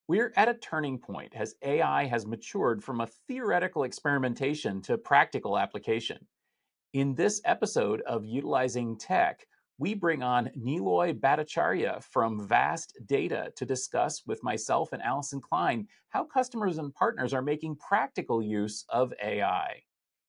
We're at a turning point as AI has matured from a theoretical experimentation to practical application. In this episode of Utilizing Tech, we bring on Niloy Bhattacharya from Vast Data to discuss with myself and Allison Klein how customers and partners are making practical use of AI.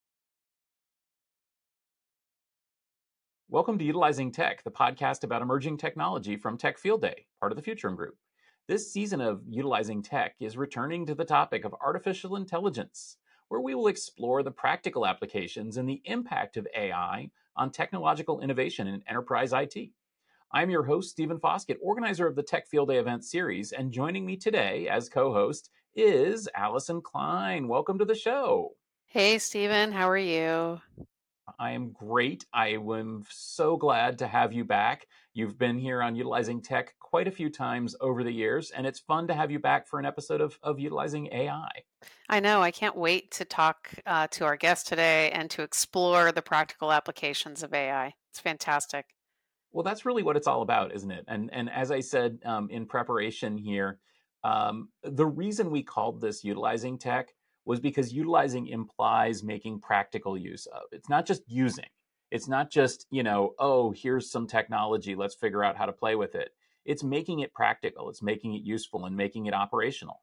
Welcome to Utilizing Tech, the podcast about emerging technology from Tech Field Day, part of the Futurum Group. This season of Utilizing Tech is returning to the topic of artificial intelligence, where we will explore the practical applications and the impact of AI on technological innovation in enterprise IT. I'm your host, Stephen Foskett, organizer of the Tech Field Day event series, and joining me today as co host is Allison Klein. Welcome to the show. Hey, Stephen, how are you? I am great. I am so glad to have you back. You've been here on Utilizing Tech quite a few times over the years, and it's fun to have you back for an episode of Utilizing AI. I know, I can't wait to talk to our guest today and to explore the practical applications of AI. It's fantastic. Well, that's really what it's all about, isn't it? And as I said in preparation here, the reason we called this Utilizing Tech was because utilizing implies making practical use of. It's not just using. It's not just, oh, here's some technology, let's figure out how to play with it. It's making it practical, it's making it useful and making it operational.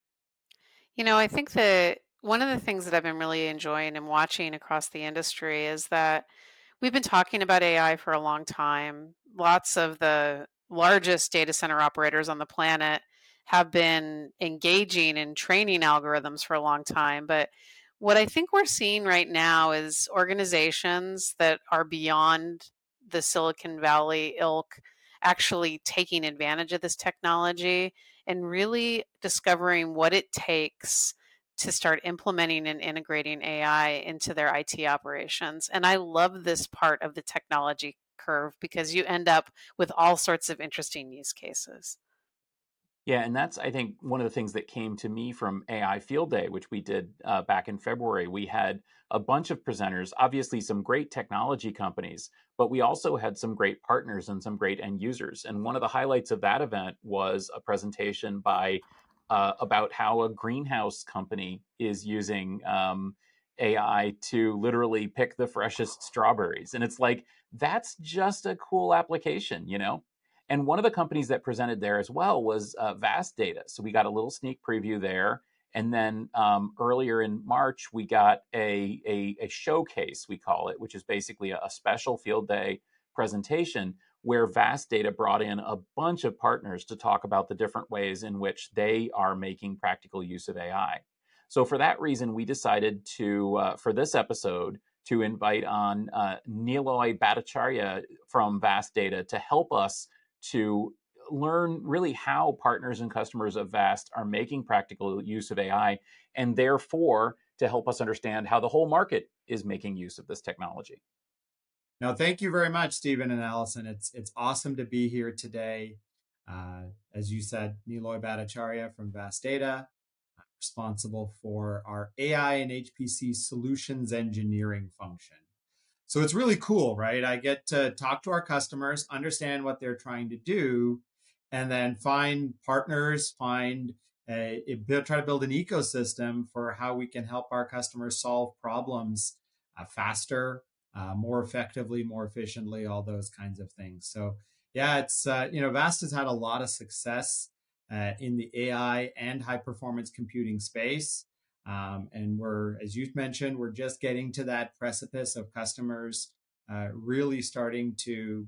I think that one of the things that I've been really enjoying and watching across the industry is that we've been talking about AI for a long time. Lots of the largest data center operators on the planet have been engaging in training algorithms for a long time. But what I think we're seeing right now is organizations that are beyond the Silicon Valley ilk actually taking advantage of this technology and really discovering what it takes to start implementing and integrating AI into their IT operations. And I love this part of the technology curve because you end up with all sorts of interesting use cases. Yeah, and that's, I think, one of the things that came to me from AI Field Day, which we did back in February. We had a bunch of presenters, obviously some great technology companies, but we also had some great partners and some great end users. And one of the highlights of that event was a presentation by about how a greenhouse company is using AI to literally pick the freshest strawberries. And it's like, that's just a cool application. And one of the companies that presented there as well was Vast Data. So we got a little sneak preview there. And then earlier in March, we got a showcase, we call it, which is basically a special field day presentation where Vast Data brought in a bunch of partners to talk about the different ways in which they are making practical use of AI. So for that reason, we decided for this episode, to invite on Niloy Bhattacharya from Vast Data to help us to learn really how partners and customers of Vast are making practical use of AI, and therefore to help us understand how the whole market is making use of this technology. No, thank you very much, Stephen and Allison. It's awesome to be here today. As you said, Niloy Bhattacharya from Vast Data, responsible for our AI and HPC solutions engineering function. So it's really cool, right? I get to talk to our customers, understand what they're trying to do, and then find partners, try to build an ecosystem for how we can help our customers solve problems faster, more effectively, more efficiently, all those kinds of things. So yeah, Vast has had a lot of success in the AI and high performance computing space. And as you mentioned, we're just getting to that precipice of customers really starting to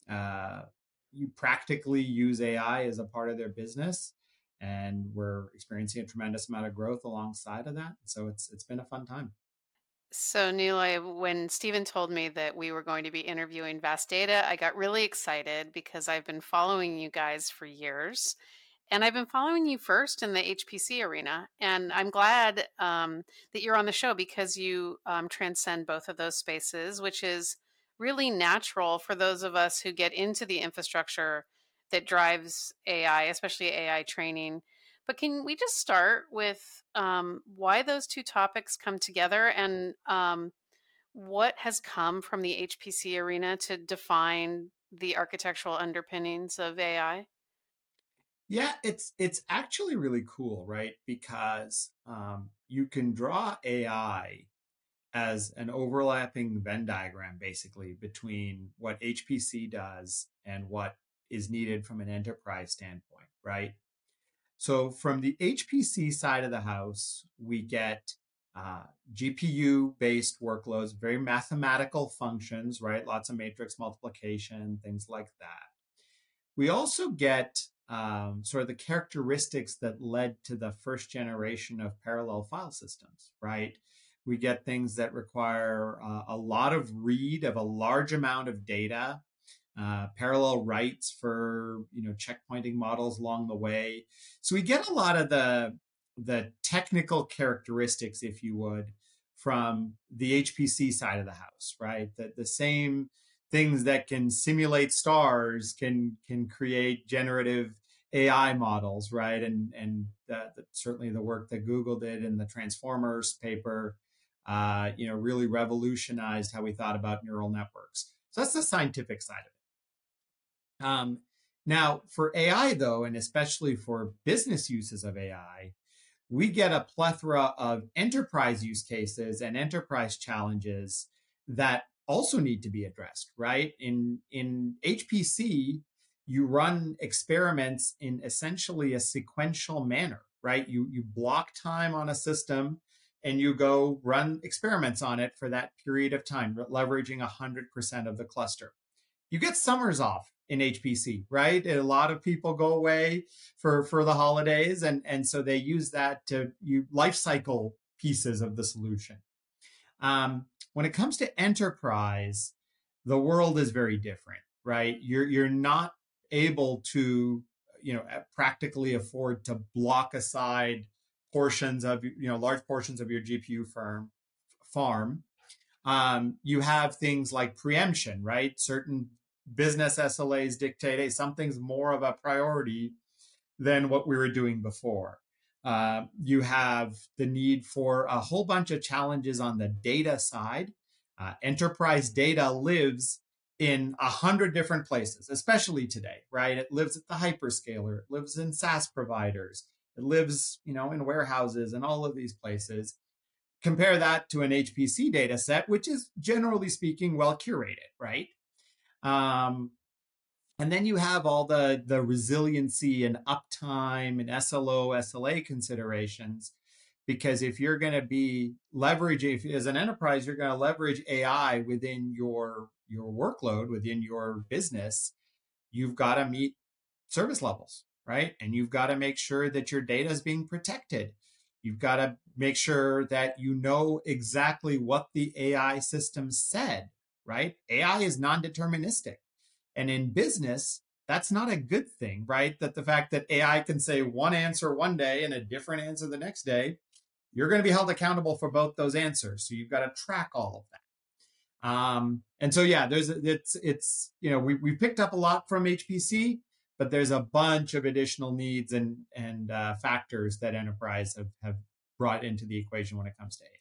you practically use AI as a part of their business. And we're experiencing a tremendous amount of growth alongside of that. So it's been a fun time. So, Neela, when Stephen told me that we were going to be interviewing Vast Data, I got really excited because I've been following you guys for years. And I've been following you first in the HPC arena. And I'm glad that you're on the show because you transcend both of those spaces, which is really natural for those of us who get into the infrastructure that drives AI, especially AI training. But can we just start with why those two topics come together and what has come from the HPC arena to define the architectural underpinnings of AI? Yeah, it's actually really cool, right? Because you can draw AI as an overlapping Venn diagram, basically, between what HPC does and what is needed from an enterprise standpoint, right? So from the HPC side of the house, we get GPU based workloads, very mathematical functions, right? Lots of matrix multiplication, things like that. We also get sort of the characteristics that led to the first generation of parallel file systems, right? We get things that require a lot of read of a large amount of data, parallel writes for checkpointing models along the way. So we get a lot of the technical characteristics, if you would, from the HPC side of the house, right? The same things that can simulate stars can create generative AI models, right? And certainly the work that Google did in the Transformers paper, really revolutionized how we thought about neural networks. So that's the scientific side of it. Now, for AI, though, and especially for business uses of AI, we get a plethora of enterprise use cases and enterprise challenges that also need to be addressed, right? In HPC, you run experiments in essentially a sequential manner, right? You block time on a system and you go run experiments on it for that period of time, leveraging 100% of the cluster. You get summers off in HPC, right? And a lot of people go away for the holidays, and so they use that to life cycle pieces of the solution. When it comes to enterprise, the world is very different, right? You're not able to practically afford to block aside portions of large portions of your GPU farm. You have things like preemption, right? Certain business SLAs dictate, hey, something's more of a priority than what we were doing before. You have the need for a whole bunch of challenges on the data side. Enterprise data lives in 100 different places, especially today, right? It lives at the hyperscaler, it lives in SaaS providers, it lives, in warehouses and all of these places. Compare that to an HPC data set, which is generally speaking well curated, right? Um, and then you have all the resiliency and uptime and SLO, SLA considerations. Because if you're going to be leveraging, if, as an enterprise, you're going to leverage AI within your workload, within your business, you've got to meet service levels, right? And you've got to make sure that your data is being protected. You've got to make sure that you know exactly what the AI system said, right? AI is non-deterministic. And in business, that's not a good thing, right? That the fact that AI can say one answer one day and a different answer the next day, you're going to be held accountable for both those answers. So you've got to track all of that. And so, yeah, it's we picked up a lot from HPC, but there's a bunch of additional needs and factors that enterprise have brought into the equation when it comes to AI.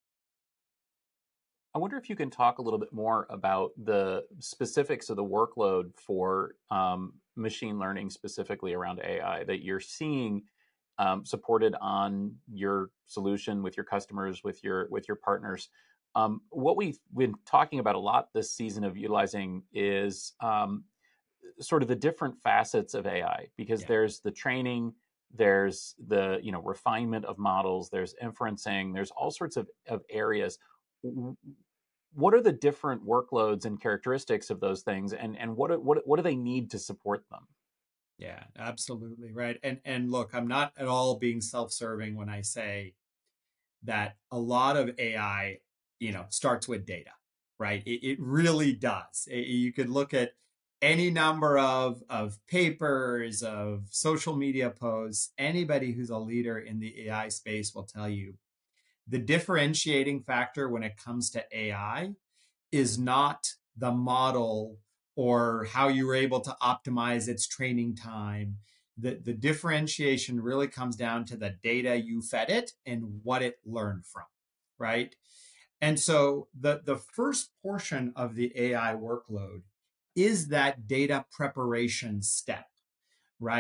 I wonder if you can talk a little bit more about the specifics of the workload for machine learning, specifically around AI, that you're seeing supported on your solution with your customers, with your partners. What we've been talking about a lot this season of utilizing is sort of the different facets of AI, because Yeah. there's the training, there's the refinement of models, there's inferencing, there's all sorts of areas. What are the different workloads and characteristics of those things, and what do they need to support them? Yeah, absolutely. Right. And look, I'm not at all being self-serving when I say that a lot of AI, starts with data, right? It really does. You could look at any number of papers, of social media posts. Anybody who's a leader in the AI space will tell you the differentiating factor when it comes to AI is not the model or how you were able to optimize its training time. The differentiation really comes down to the data you fed it and what it learned from, right? And so the first portion of the AI workload is that data preparation step, right?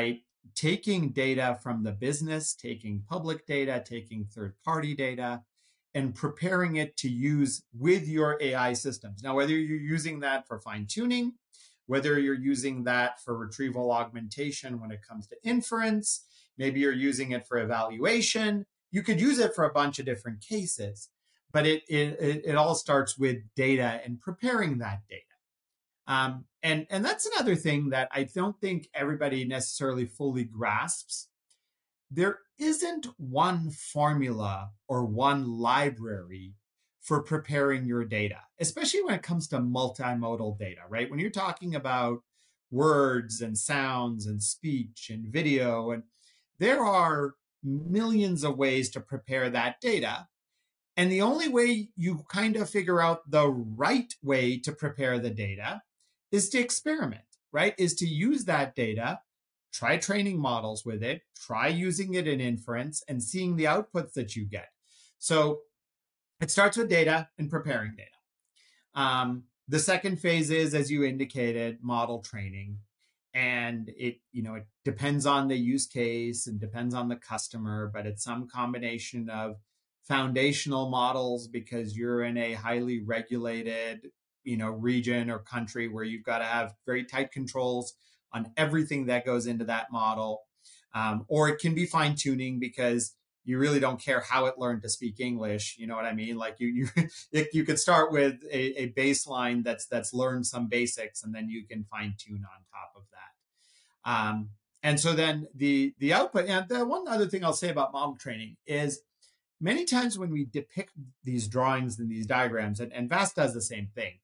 taking data from the business, taking public data, taking third-party data, and preparing it to use with your AI systems. Now, whether you're using that for fine-tuning, whether you're using that for retrieval augmentation when it comes to inference, maybe you're using it for evaluation, you could use it for a bunch of different cases, but it all starts with data and preparing that data. And that's another thing that I don't think everybody necessarily fully grasps. There isn't one formula or one library for preparing your data, especially when it comes to multimodal data, right? When you're talking about words and sounds and speech and video, and there are millions of ways to prepare that data. And the only way you kind of figure out the right way to prepare the data is to experiment, right? Is to use that data, try training models with it, try using it in inference and seeing the outputs that you get. So it starts with data and preparing data. The second phase is, as you indicated, model training. And it depends on the use case and depends on the customer, but it's some combination of foundational models because you're in a highly regulated, region or country where you've got to have very tight controls on everything that goes into that model. Or it can be fine tuning because you really don't care how it learned to speak English. You know what I mean? Like you could start with a baseline that's learned some basics, and then you can fine tune on top of that. And so then the output. And the one other thing I'll say about model training is many times when we depict these drawings and these diagrams, and VAST does the same thing,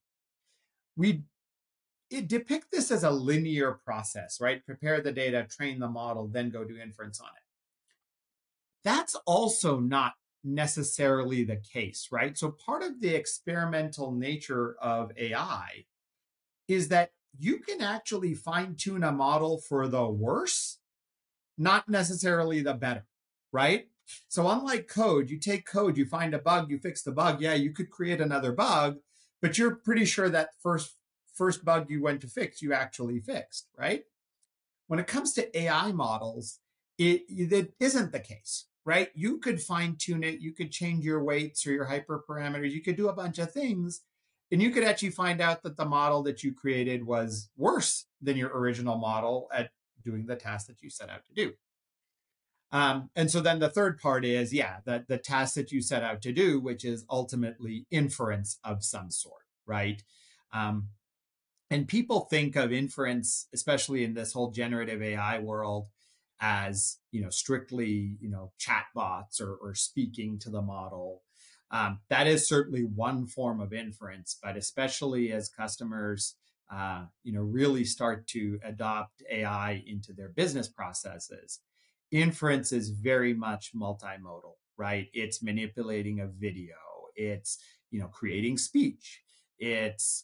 it depict this as a linear process, right? Prepare the data, train the model, then go do inference on it. That's also not necessarily the case, right? So part of the experimental nature of AI is that you can actually fine tune a model for the worse, not necessarily the better, right? So unlike code, you take code, you find a bug, you fix the bug. Yeah, you could create another bug, but you're pretty sure that first bug you went to fix, you actually fixed, right? When it comes to AI models, it isn't the case, right? You could fine tune it, you could change your weights or your hyperparameters, you could do a bunch of things, and you could actually find out that the model that you created was worse than your original model at doing the task that you set out to do. And so then the third part is, the task that you set out to do, which is ultimately inference of some sort, right? And people think of inference, especially in this whole generative AI world, as strictly chatbots or speaking to the model. That is certainly one form of inference, but especially as customers really start to adopt AI into their business processes, inference is very much multimodal, right? It's manipulating a video, it's creating speech, it's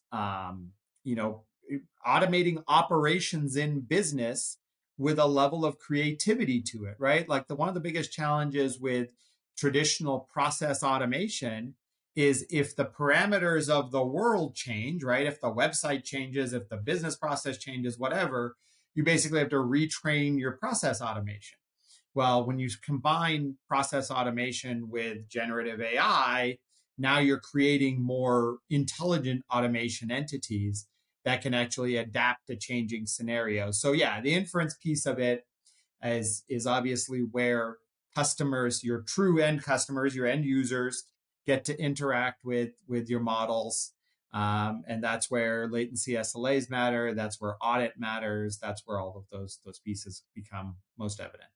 automating operations in business with a level of creativity to it, right? Like one of the biggest challenges with traditional process automation is if the parameters of the world change, right? If the website changes, if the business process changes, whatever, you basically have to retrain your process automation. Well, when you combine process automation with generative AI, now you're creating more intelligent automation entities that can actually adapt to changing scenarios. So the inference piece of it is obviously where customers, your true end customers, your end users, get to interact with your models. And that's where latency SLAs matter. That's where audit matters. That's where all of those pieces become most evident.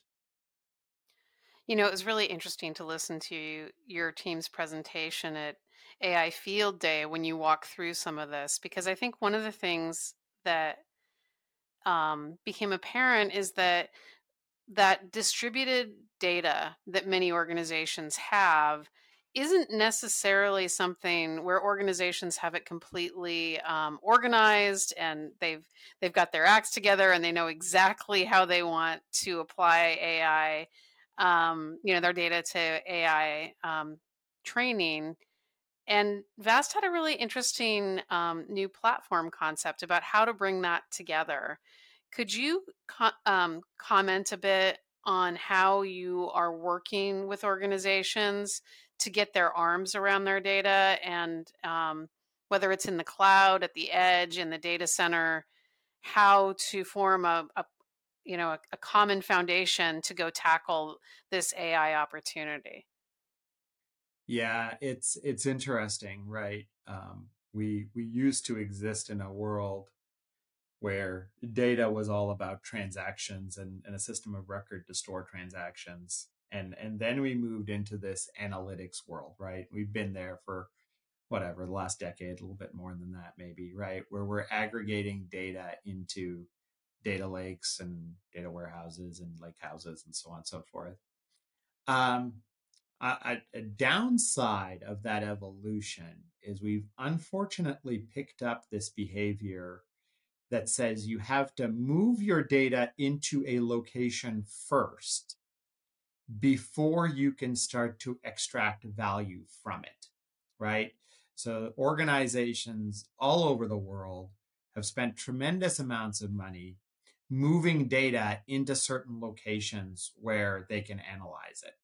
It was really interesting to listen to your team's presentation at AI Field Day when you walk through some of this, because I think one of the things that became apparent is that distributed data that many organizations have isn't necessarily something where organizations have it completely organized and they've got their acts together and they know exactly how they want to apply AI, their data to AI training. And Vast had a really interesting new platform concept about how to bring that together. Could you comment a bit on how you are working with organizations to get their arms around their data, and whether it's in the cloud, at the edge, in the data center, how to form a common foundation to go tackle this AI opportunity? Yeah, it's interesting, right? We used to exist in a world where data was all about transactions and a system of record to store transactions. And then we moved into this analytics world, right? We've been there for whatever, the last decade, a little bit more than that, maybe, right? Where we're aggregating data into data lakes and data warehouses and lake houses and so on and so forth. Um, a downside of that evolution is we've unfortunately picked up this behavior that says you have to move your data into a location first before you can start to extract value from it, right? So organizations all over the world have spent tremendous amounts of money moving data into certain locations where they can analyze it.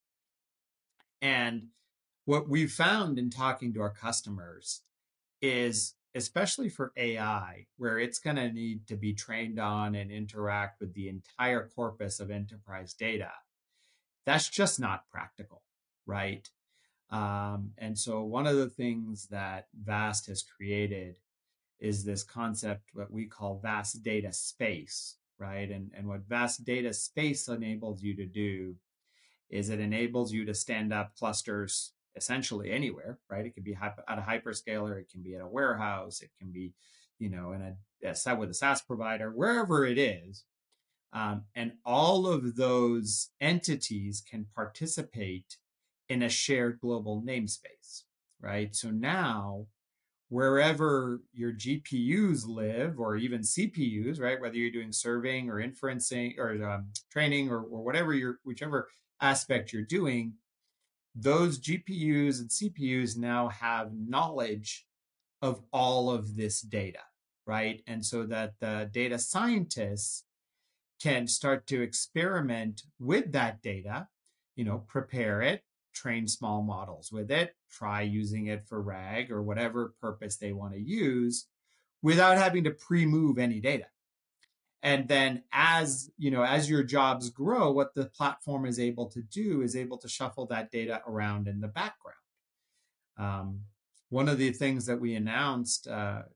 And what we've found in talking to our customers is, especially for AI, where it's going to need to be trained on and interact with the entire corpus of enterprise data, that's just not practical, right? And so one of the things that VAST has created is this concept, what we call VAST data space, right? And what VAST data space enables you to do is it enables you to stand up clusters essentially anywhere, right? It can be at a hyperscaler, it can be at a warehouse, it can be, in a set with a SaaS provider, wherever it is. And all of those entities can participate in a shared global namespace, right? So now, wherever your GPUs live, or even CPUs, right? Whether you're doing serving or inferencing or training or whatever whichever aspect you're doing, those GPUs and CPUs now have knowledge of all of this data, right? And so that the data scientists can start to experiment with that data, prepare it, train small models with it, try using it for RAG or whatever purpose they want to use without having to pre-move any data. And then as your jobs grow, what the platform is able to do is able to shuffle that data around in the background. One of the things that we announced,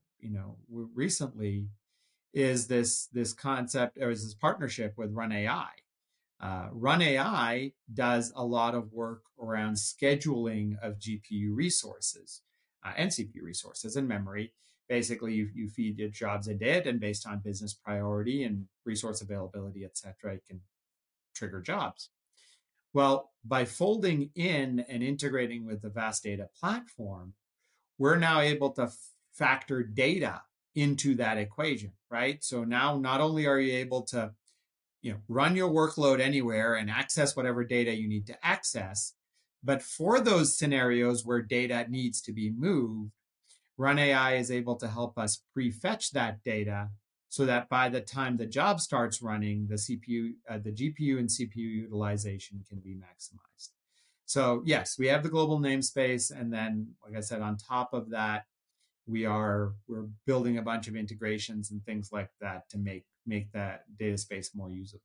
recently is this concept, or is this partnership with Run AI. Run AI does a lot of work around scheduling of GPU resources and CPU resources and memory. Basically, you feed your jobs into it, and based on business priority and resource availability, et cetera, it can trigger jobs. Well, by folding in and integrating with the VAST Data platform, we're now able to factor data into that equation, right? So now not only are you able to run your workload anywhere and access whatever data you need to access, but for those scenarios where data needs to be moved, Run AI is able to help us prefetch that data so that by the time the job starts running, the GPU and CPU utilization can be maximized. So yes, we have the global namespace, and then, like I said, on top of that, we're building a bunch of integrations and things like that to make that data space more usable.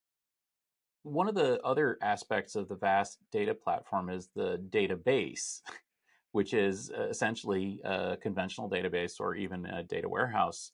One of the other aspects of the VAST data platform is the database, which is essentially a conventional database or even a data warehouse.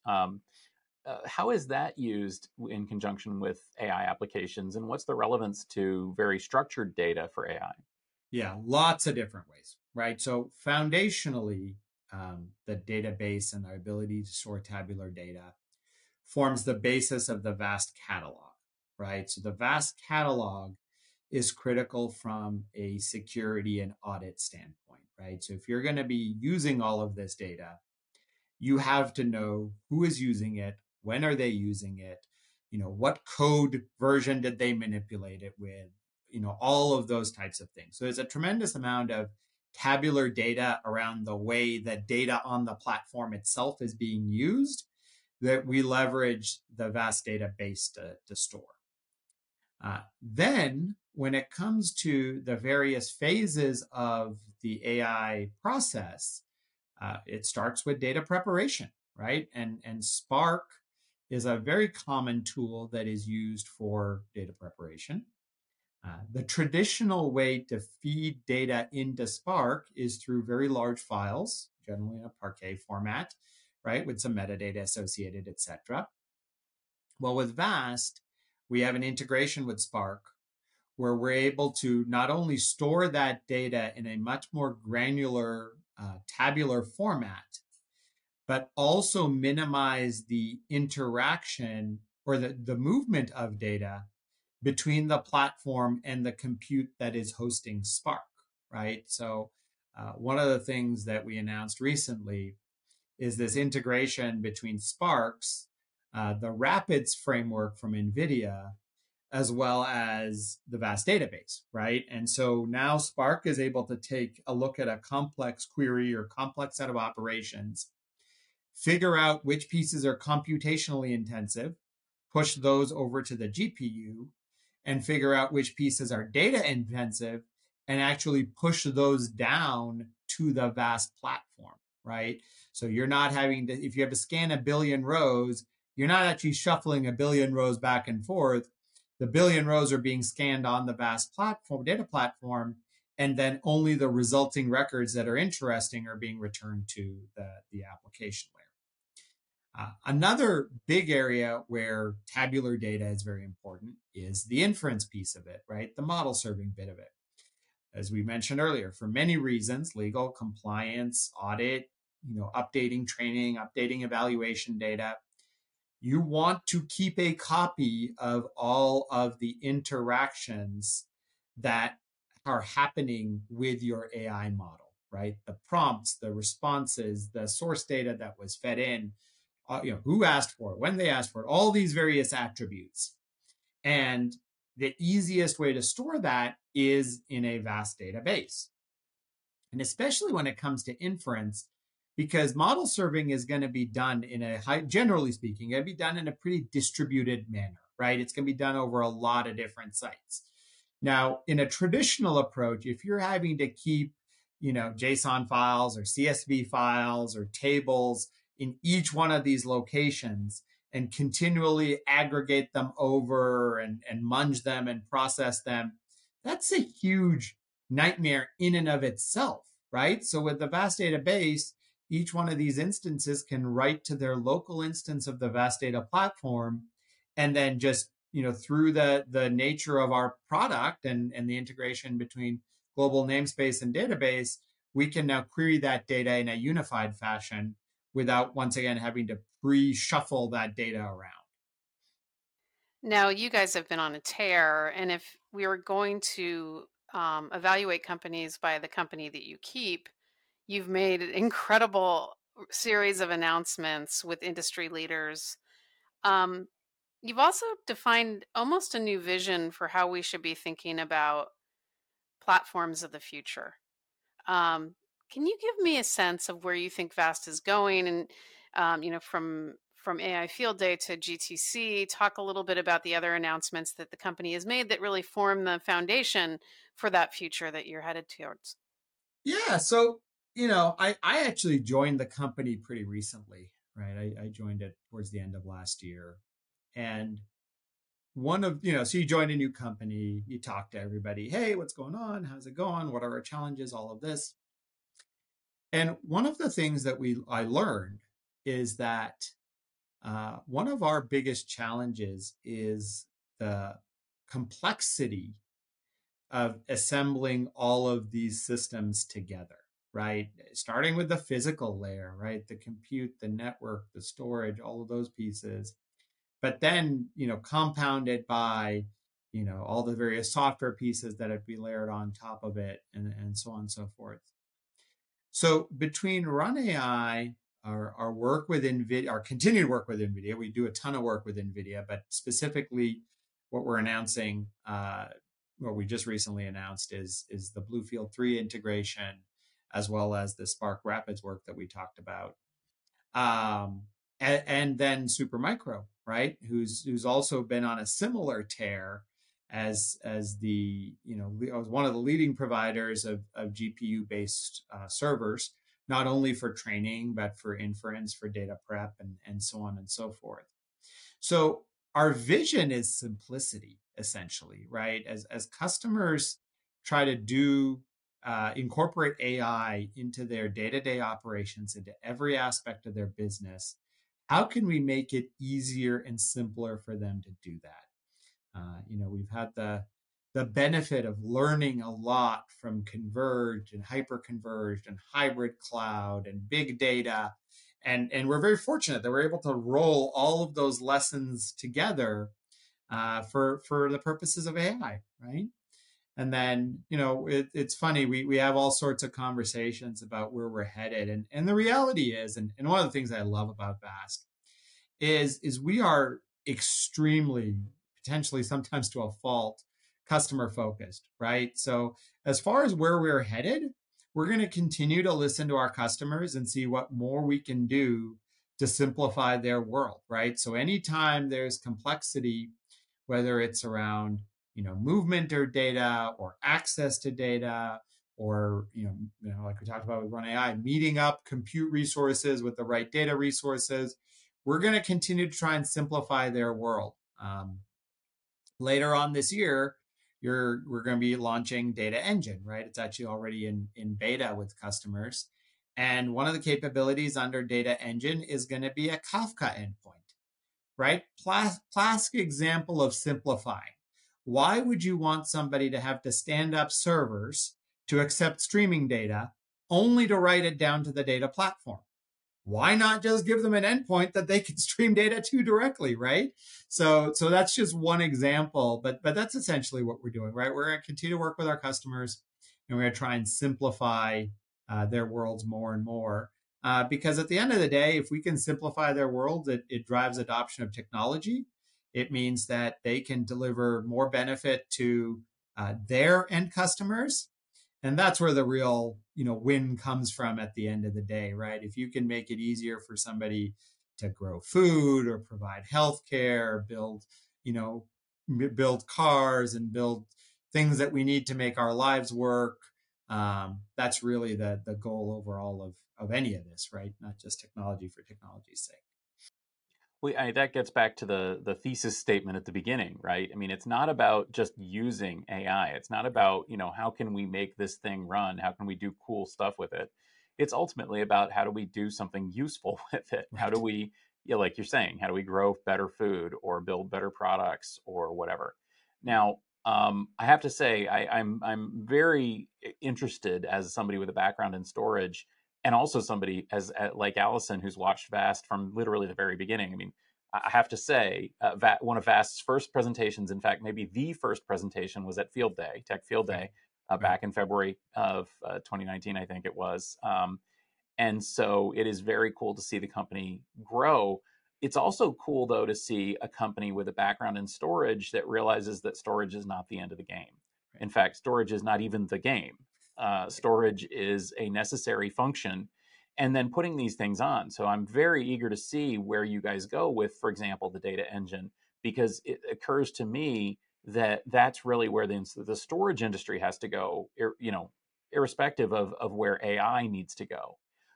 How is that used in conjunction with AI applications, and what's the relevance to very structured data for AI? Yeah, lots of different ways, right? So foundationally, the database and our ability to store tabular data forms the basis of the VAST catalog, right? So the VAST catalog is critical from a security and audit standpoint, right? So if you're going to be using all of this data, you have to know who is using it, when are they using it, what code version did they manipulate it with, all of those types of things. So there's a tremendous amount of tabular data around the way that data on the platform itself is being used that we leverage the vast database to store. Then, when it comes to the various phases of the AI process, it starts with data preparation, right? And Spark is a very common tool that is used for data preparation. The traditional way to feed data into Spark is through very large files, generally in a Parquet format, right, with some metadata associated, etc. Well, with Vast, we have an integration with Spark where we're able to not only store that data in a much more granular tabular format, but also minimize the interaction or the movement of data between the platform and the compute that is hosting Spark, right? So one of the things that we announced recently is this integration between Sparks, the Rapids framework from NVIDIA, as well as the vast database, right? And so now Spark is able to take a look at a complex query or complex set of operations, figure out which pieces are computationally intensive, push those over to the GPU, and figure out which pieces are data intensive, and actually push those down to the vast platform, right? So you're not having to, if you have to scan a billion rows, you're not actually shuffling a billion rows back and forth. The billion rows are being scanned on the vast platform, data platform, and then only the resulting records that are interesting are being returned to the application layer. Another big area where tabular data is very important is the inference piece of it, right? The model serving bit of it. As we mentioned earlier, for many reasons, legal, compliance, audit, updating training, updating evaluation data, you want to keep a copy of all of the interactions that are happening with your AI model, right? The prompts, the responses, the source data that was fed in, who asked for it, when they asked for it, all these various attributes. And the easiest way to store that is in a vast database. And especially when it comes to inference, because model serving is going to be done in generally speaking, it'll be done in a pretty distributed manner, right? It's going to be done over a lot of different sites. Now, in a traditional approach, if you're having to keep, JSON files or CSV files or tables in each one of these locations and continually aggregate them over and munge them and process them, that's a huge nightmare in and of itself, right? So with the vast database, each one of these instances can write to their local instance of the vast data platform, and then just through the nature of our product and the integration between global namespace and database, we can now query that data in a unified fashion without once again having to pre-shuffle that data around. Now, you guys have been on a tear, and if we were going to evaluate companies by the company that you keep, you've made an incredible series of announcements with industry leaders. Um, you've also defined almost a new vision for how we should be thinking about platforms of the future. Um, can you give me a sense of where you think Vast is going, and from AI Field Day to GTC? Talk a little bit about the other announcements that the company has made that really form the foundation for that future that you're headed towards. Yeah, so I actually joined the company pretty recently, right? I joined it towards the end of last year, and one of so you join a new company, you talk to everybody, hey, what's going on, how's it going, what are our challenges, all of this. And one of the things that I learned is that one of our biggest challenges is the complexity of assembling all of these systems together, right? Starting with the physical layer, right? The compute, the network, the storage, all of those pieces. But then, compounded by, all the various software pieces that have been layered on top of it, and so on and so forth. So between Run AI, our work with NVIDIA, our continued work with NVIDIA, we do a ton of work with NVIDIA, but specifically what we're announcing, what we just recently announced is the Bluefield 3 integration, as well as the Spark Rapids work that we talked about. and then Supermicro, right? Who's also been on a similar tear as the was one of the leading providers of GPU based servers, not only for training but for inference, for data prep, and so on and so forth. So our vision is simplicity, essentially, right? As customers try to incorporate AI into their day-to-day operations, into every aspect of their business, how can we make it easier and simpler for them to do that? We've had the benefit of learning a lot from converged and hyperconverged and hybrid cloud and big data, and we're very fortunate that we're able to roll all of those lessons together for the purposes of AI, right? And then it's funny, we have all sorts of conversations about where we're headed, and the reality is, and one of the things I love about Vast is we are extremely, potentially sometimes to a fault, customer focused, right? So as far as where we're headed, we're going to continue to listen to our customers and see what more we can do to simplify their world, right? So anytime there's complexity, whether it's around movement or data or access to data, or like we talked about with Run AI, meeting up compute resources with the right data resources, we're going to continue to try and simplify their world. Later on this year, we're going to be launching Data Engine, right? It's actually already in beta with customers. And one of the capabilities under Data Engine is going to be a Kafka endpoint, right? Classic example of simplifying. Why would you want somebody to have to stand up servers to accept streaming data only to write it down to the data platform? Why not just give them an endpoint that they can stream data to directly, right? So that's just one example, but that's essentially what we're doing, right? We're going to continue to work with our customers, and we're going to try and simplify their worlds more and more. Because at the end of the day, if we can simplify their world, it drives adoption of technology. It means that they can deliver more benefit to their end customers, and that's where the real win comes from at the end of the day, right? If you can make it easier for somebody to grow food or provide healthcare, build cars and build things that we need to make our lives work, that's really the goal overall of any of this, right? Not just technology for technology's sake. That gets back to the thesis statement at the beginning, right? I mean, it's not about just using AI. It's not about, how can we make this thing run? How can we do cool stuff with it? It's ultimately about how do we do something useful with it? How do we, like you're saying, how do we grow better food or build better products or whatever? Now, I have to say, I'm very interested as somebody with a background in storage, and also somebody like Allison, who's watched Vast from literally the very beginning. I mean, I have to say, one of Vast's first presentations, in fact, maybe the first presentation, was at Field Day, Tech Field Day, back in February of 2019, I think it was. And so it is very cool to see the company grow. It's also cool, though, to see a company with a background in storage that realizes that storage is not the end of the game. In fact, storage is not even the game. Storage is a necessary function, and then putting these things on. So I'm very eager to see where you guys go with, for example, the data engine, because it occurs to me that that's really where the storage industry has to go, irrespective of where AI needs to go.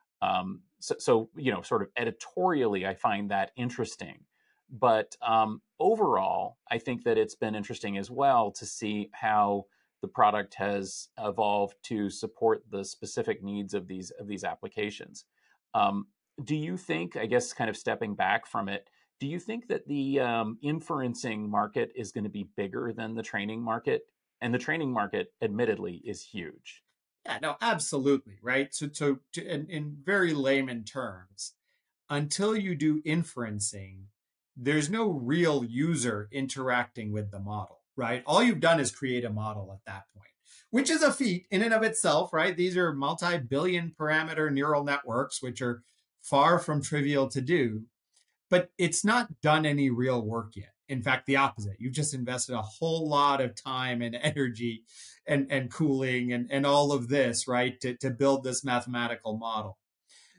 So sort of editorially, I find that interesting. But overall, I think that it's been interesting as well to see how the product has evolved to support the specific needs of these applications. Do you think, I guess, kind of stepping back from it, do you think that the inferencing market is going to be bigger than the training market? And the training market, admittedly, is huge. Yeah, no, absolutely, right? So in very layman terms, until you do inferencing, there's no real user interacting with the model, right? All you've done is create a model at that point, which is a feat in and of itself, right? These are multi-billion parameter neural networks, which are far from trivial to do, but it's not done any real work yet. In fact, the opposite. You've just invested a whole lot of time and energy and cooling and all of this, right, to build this mathematical model.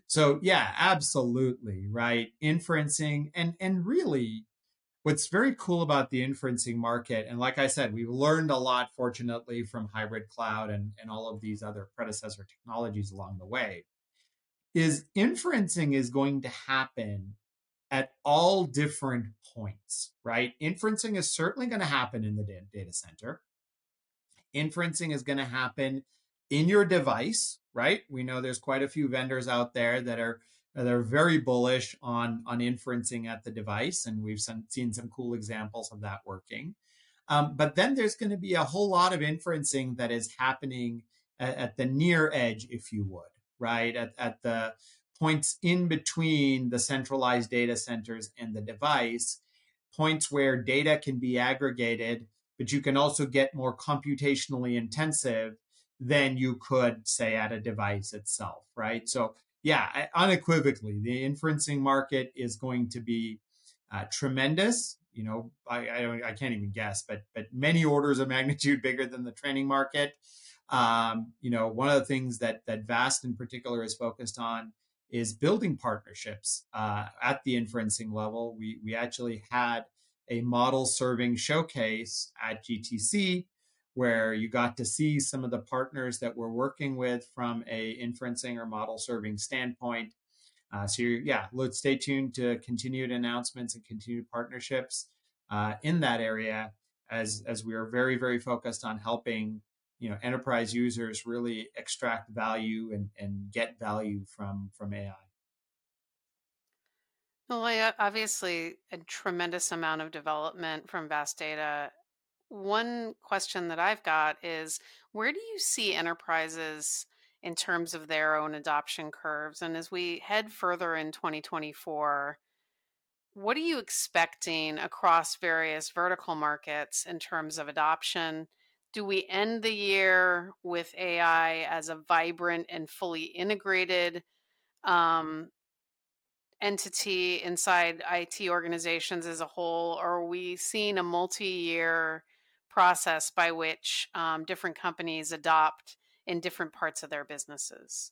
So yeah, absolutely, right. Inferencing and really what's very cool about the inferencing market, and like I said, we've learned a lot, fortunately, from hybrid cloud and all of these other predecessor technologies along the way, is inferencing is going to happen at all different points, right? Inferencing is certainly going to happen in the data center. Inferencing is going to happen in your device, right? We know there's quite a few vendors out there that are very bullish on inferencing at the device, and we've seen some cool examples of that working. But then there's going to be a whole lot of inferencing that is happening at the near edge, if you would, right? At the points in between the centralized data centers and the device, points where data can be aggregated, but you can also get more computationally intensive than you could, say, at a device itself, right? So, yeah, unequivocally, the inferencing market is going to be tremendous. You know, I can't even guess, but many orders of magnitude bigger than the training market. You know, one of the things that Vast in particular is focused on is building partnerships at the inferencing level. We actually had a model serving showcase at GTC where you got to see some of the partners that we're working with from a inferencing or model serving standpoint. Yeah, let's stay tuned to continued announcements and continued partnerships in that area as we are very, very focused on helping enterprise users really extract value and get value from AI. Well, obviously, a tremendous amount of development from Vast Data. One question that I've got is where do you see enterprises in terms of their own adoption curves? And as we head further in 2024, what are you expecting across various vertical markets in terms of adoption? Do we end the year with AI as a vibrant and fully integrated um, entity inside IT organizations as a whole, or are we seeing a multi-year process by which different companies adopt in different parts of their businesses?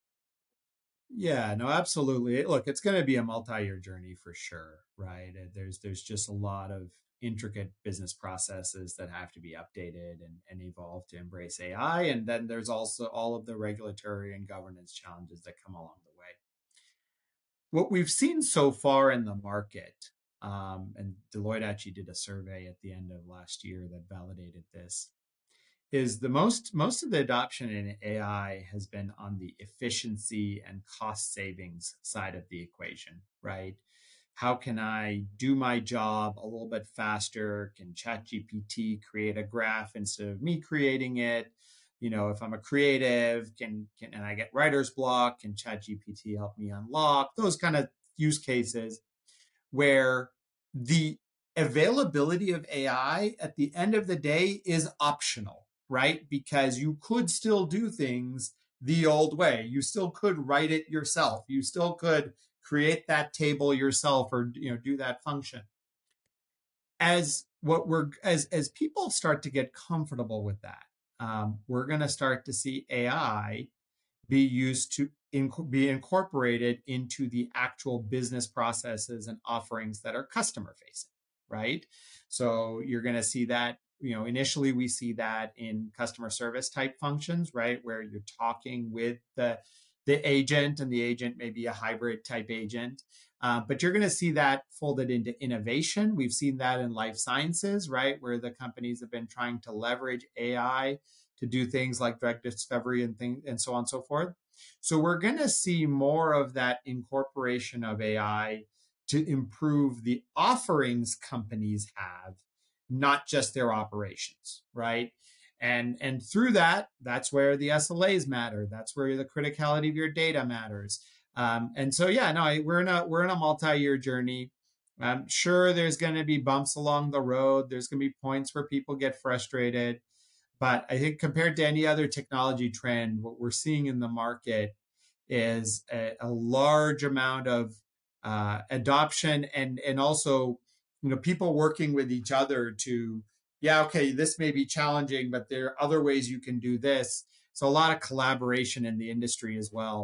Yeah, no, absolutely. Look, it's going to be a multi-year journey for sure, right? There's just a lot of intricate business processes that have to be updated and evolve to embrace AI. And then there's also all of the regulatory and governance challenges that come along the way. What we've seen so far in the market, and Deloitte actually did a survey at the end of last year that validated this, is the most of the adoption in AI has been on the efficiency and cost savings side of the equation, right? How can I do my job a little bit faster? Can ChatGPT create a graph instead of me creating it? You know, if I'm a creative, can and I get writer's block, can ChatGPT help me unlock those kind of use cases where the availability of AI at the end of the day is optional, right? Because you could still do things the old way. You still could write it yourself. You still could create that table yourself or do that function. As people start to get comfortable with that, we're going to start to see AI be used to be incorporated into the actual business processes and offerings that are customer facing, right? So you're going to see that, initially we see that in customer service type functions, right? Where you're talking with the agent, and the agent may be a hybrid type agent. But you're going to see that folded into innovation. We've seen that in life sciences, right? Where the companies have been trying to leverage AI to do things like drug discovery and so on and so forth. So we're going to see more of that incorporation of AI to improve the offerings companies have, not just their operations, right? And through that, that's where the SLAs matter. That's where the criticality of your data matters. And so, yeah, no, we're in a multi-year journey. I'm sure there's going to be bumps along the road. There's going to be points where people get frustrated. But I think compared to any other technology trend, what we're seeing in the market is a large amount of adoption and also, people working with each other to, yeah, okay, this may be challenging, but there are other ways you can do this. So a lot of collaboration in the industry as well.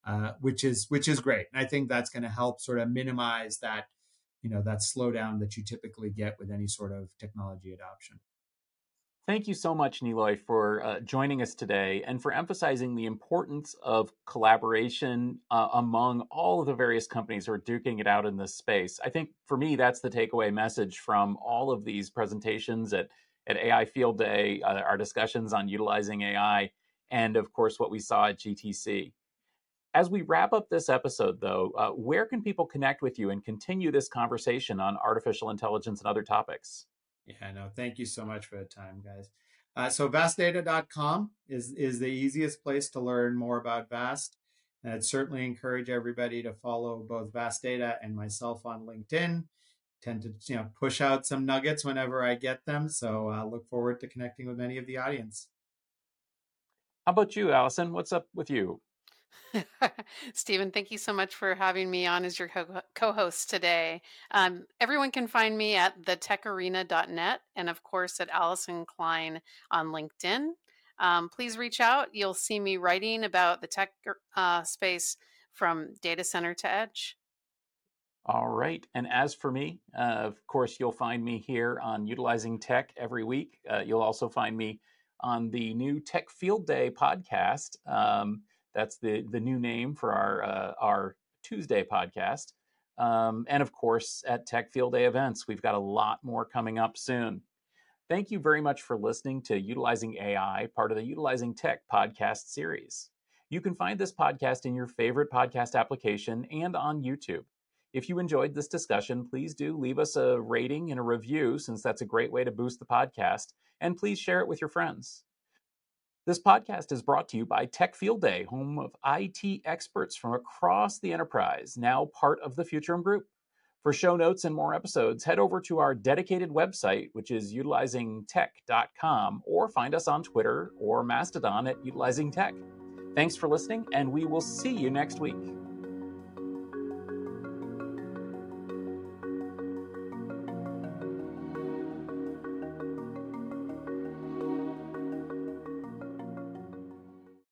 which is great. And I think that's going to help sort of minimize that, that slowdown that you typically get with any sort of technology adoption. Thank you so much, Niloy, for joining us today and for emphasizing the importance of collaboration among all of the various companies who are duking it out in this space. I think for me, that's the takeaway message from all of these presentations at AI Field Day, our discussions on utilizing AI, and of course, what we saw at GTC. As we wrap up this episode, though, where can people connect with you and continue this conversation on artificial intelligence and other topics? Yeah, no, thank you so much for the time, guys. So vastdata.com is the easiest place to learn more about Vast. And I'd certainly encourage everybody to follow both Vast Data and myself on LinkedIn. Tend to push out some nuggets whenever I get them. So look forward to connecting with many of the audience. How about you, Allison? What's up with you? Stephen, thank you so much for having me on as your co-host today. Everyone can find me at thetecharena.net and, of course, at Allison Klein on LinkedIn. Please reach out. You'll see me writing about the tech space from data center to edge. All right. And as for me, of course, you'll find me here on Utilizing Tech every week. You'll also find me on the new Tech Field Day podcast. That's the new name for our Tuesday podcast. And of course, at Tech Field Day events, we've got a lot more coming up soon. Thank you very much for listening to Utilizing AI, part of the Utilizing Tech podcast series. You can find this podcast in your favorite podcast application and on YouTube. If you enjoyed this discussion, please do leave us a rating and a review, since that's a great way to boost the podcast, and please share it with your friends. This podcast is brought to you by Tech Field Day, home of IT experts from across the enterprise, now part of the Futurum Group. For show notes and more episodes, head over to our dedicated website, which is utilizingtech.com, or find us on Twitter or Mastodon at Utilizing Tech. Thanks for listening, and we will see you next week.